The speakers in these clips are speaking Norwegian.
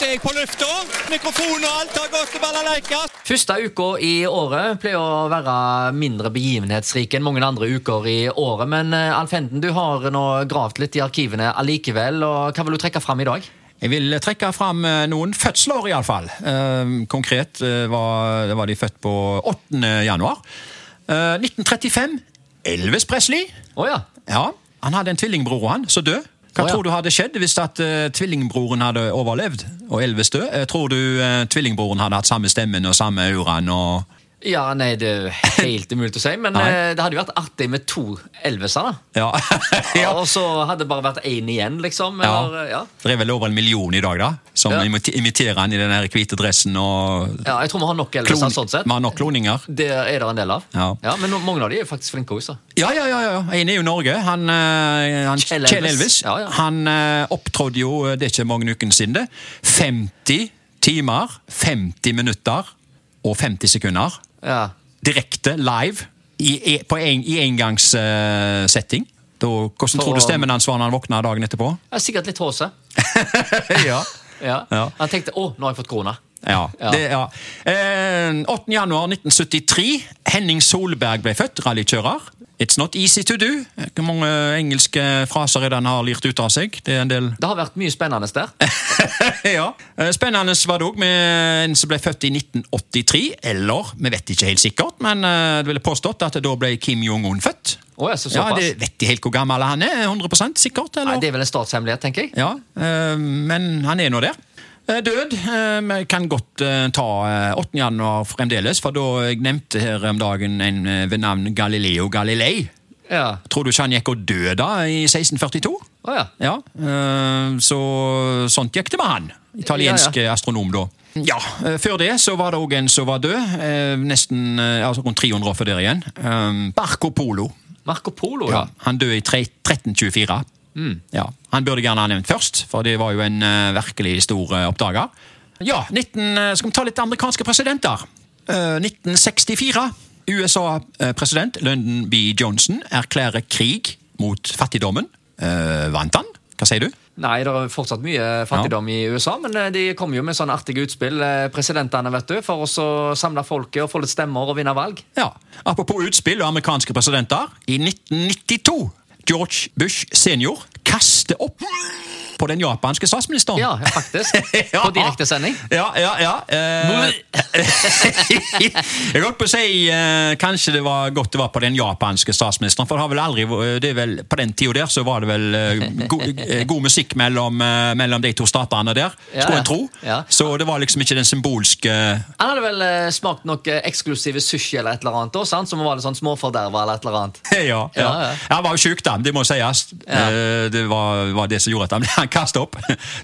jeg på lufta. Mikrofon og alt har gått til balalaika. Første uka i året pleier å være mindre begivenhetsrik enn mange andre uker i året. Men Alf Henden, du har nå gravd litt i arkivene allikevel. Og hva vil du trekke fram i dag? Jeg vil trekke fram noen fødsler i alle fall. Konkret var de født på 8. januar. 1935, Elvis Presley. Ja. Ja, han hadde en tvillingbror han, så død. Hva tror du hadde skjedd hvis at tvillingbroren hadde overlevd, og Elvis død? Tror du tvillingbroren hadde hatt samme stemmen og samme auren og... Ja, nei, det er helt umulig å si, men det hadde jo vært artig med 2 Elviser, da. Ja. Ja. Og så hadde det bare vært 1 igjen, liksom. Eller, ja. Det er vel over 1 million i dag, da, som imiterer han i den her hvite dressen og... Ja, jeg tror vi har nok Elviser, sånn sett. Vi har nok kloninger. Det er det en del av. Ja. Men mange av de er faktisk flinke også. Ja. En er jo Norge. Han Kjell Elvis. Ja. Han opptrådde jo, det er ikke mange ukene siden det, 50 timer, 50 minutter og 50 sekunder. Ja. Direkte, live, i engangssetting. Hvordan tror du stemmen hans var når han våkna dagen etterpå? Ja, sikkert litt håse. Ja. Han tenkte, nå har jeg fått korona. Ja. 8. januar 1973, Henning Solberg ble født, rallykjører. It's not easy to do. Hvor mange engelske fraser han har lirt ut av seg? Det er en del... Det har vært mye spennende der. Ja. Spennende var det også med en som ble født i 1983, eller, vi vet ikke helt sikkert, men det ville påstått at da ble Kim Jong-un født. Så såpass. Det vet de helt hvor gammel han er, 100% sikkert, eller? Nei, det er vel en statshemmelighet, tenker jeg. Ja, men han er nå der. Død. Vi kan godt ta 8. januar fremdeles, for da jeg nevnte her om dagen en ved navn Galileo Galilei. Ja. Tror du ikke han gikk og døde da i 1642? Ja. Så sånt gikk det med han. Italiensk astronom da. Ja, før det så var det også en som var død, nesten rundt 300 år før der igjen. Marco Polo. Marco Polo, ja. Han døde i 1324. Ja, han burde gjerne ha nevnt først, for det var jo en virkelig stor oppdager. Ja, skal vi ta litt amerikanske presidenter? 1964, USA-president Lyndon B. Johnson erklærer krig mot fattigdommen. Vant han? Hva sier du? Nei, det er fortsatt mye fattigdom i USA, men de kommer jo med sånne artige utspill, presidentene, vet du, for å samle folket og få litt stemmer og vinne valg. Ja, apropos utspill og amerikanske presidenter, i 1992 George Bush senior kaster opp på den japanske statsministeren. Ja, faktisk. På direkte sending. Ja. Jeg holdt på å si kanskje det var godt det var på den japanske statsministeren, for det har vel aldri, det er vel, på den tiden der så var det vel god musikk mellom de 2 statene der, skulle en tro. Ja. Så det var liksom ikke den symbolske... Han hadde vel smakt noe eksklusive sushi eller et eller annet også, som var litt sånn småforderva eller et eller annet. Ja. Han var jo syk da, det må sies. Det var det som gjorde at han kastet opp.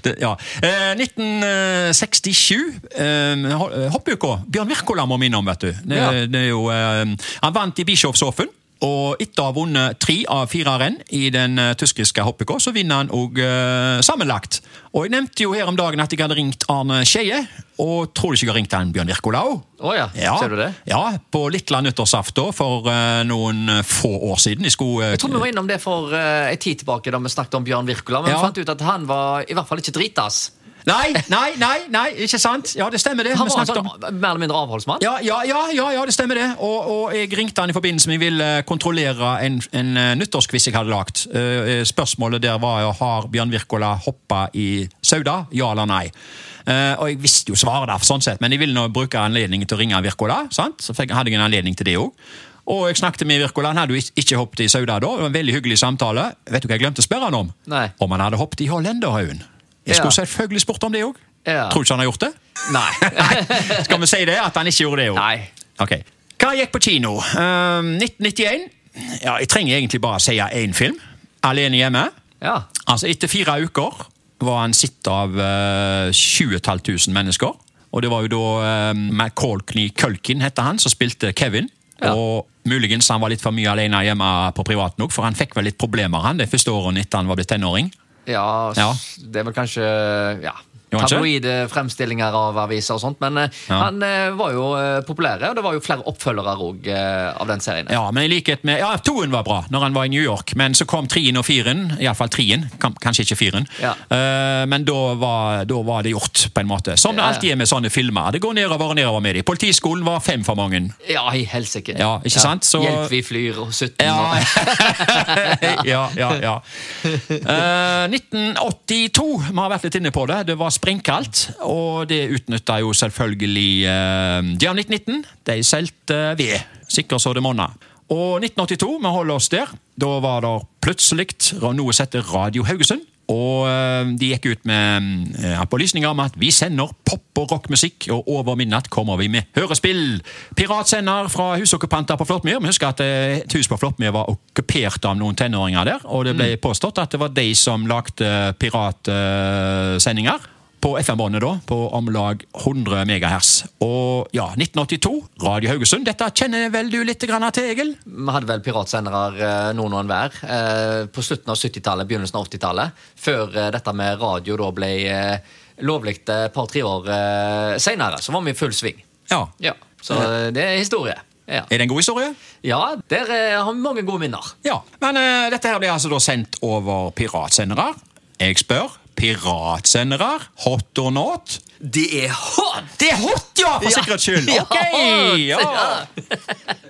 1967 hoppuka Bjørn Wirkola må minne om, vet du. Det er jo, han vant i Bischofshofen, og etter å ha vunnet 3 av 4 renn i den tyskiske hoppuka, så vinner han også sammenlagt. Og jeg nevnte jo her om dagen at jeg hadde ringt Arne Skeie, og tror du ikke jeg har ringt han Bjørn Wirkola også? Ja, ser du det? Ja, på Littla nyttårsaften for noen få år siden. Jeg tror vi var innom det for en tid tilbake da vi snakket om Bjørn Wirkola, men vi fant ut at han var i hvert fall ikke dritas. Nei, ikke sant? Ja, det stemmer det. Han var en sånn mer eller mindre avholdsmann. Ja, det stemmer det. Og jeg ringte han i forbindelse med jeg ville kontrollere en nyttårskviss jeg hadde lagt. Spørsmålet der var, har Bjørn Wirkola hoppet i Sauda? Ja eller nei? Og jeg visste jo svaret der, sånn sett, men jeg ville nå bruke anledningen til å ringe Wirkola, sant? Så hadde jeg en anledning til det også. Og jeg snakket med Wirkola, han hadde jo ikke hoppet i Sauda da. Det var en veldig hyggelig samtale. Vet du hva jeg glemte å spørre han om? Nei. Om han hadde hoppet i Hollenderhaugen. Jeg skulle selvfølgelig spurt om det også. Tror du ikke han har gjort det? Nei. Skal vi si det, at han ikke gjorde det også? Nei. Ok. Hva gikk på kino? 1991. Ja, jeg trenger egentlig bare å si en film. Alene hjemme. Ja. Altså, etter 4 uker var han sitt av 20.500 mennesker. Og det var jo da Macaulay Culkin heter han, som spilte Kevin. Ja. Og muligens han var litt for mye alene hjemme på privat nok, for han fikk vel litt problemer han det første året etter han var blitt tenåring. Ja, det er vel kanskje tabloide fremstillinger av aviser og sånt, men han var jo populær, og det var jo flere oppfølgere også, av den serien. Ja, men i likhet med, toen var bra når han var i New York, men så kom 3 og 4, i hvert fall 3, kanskje ikke 4, men da var det gjort på en måte. Som det alltid med sånne filmer. Det går nedover og nedover med dem. Politiskolen var 5 for mange. Ja, i helsike. Ja, ikke sant? Så... Hjelp, vi flyr, og 17. Ja. 1982, vi har vært litt inne på det. Det var springkaldt, og det utnyttet jo selvfølgelig Diam 1919. De selte ved, sikkert så det måned. Og 1982, vi holder oss der. Da var det plutselig noe som heter Radio Haugesund. Og de gikk ut med opplysninger om at vi sender pop- og rockmusikk, og over midnatt kommer vi med hørespill. Piratsender fra husokkupanter på Flåttmyr. Vi husker at et hus på Flåttmyr var okkupert av noen tenåringer der, og det ble påstått at det var de som lagde piratsendinger på FM-båndet da, på omlag 100 MHz. Og 1982, Radio Haugesund. Dette kjenner vel du litt grann til, Egil? Vi hadde vel piratsendere noen og hver på slutten av 70-tallet, begynnelsen av 80-tallet, før dette med radio da ble lovligt et par-tre år senere, så var vi i full sving. Ja, så det er historie. Ja. Er det en god historie? Ja, der har vi mange gode minner. Ja, men dette her ble altså da sendt over piratsendere. Jeg spør, piratsendere, hot or not? Det er hot! Det er hot, ja, for sikkerhets skyld. Ok, ja.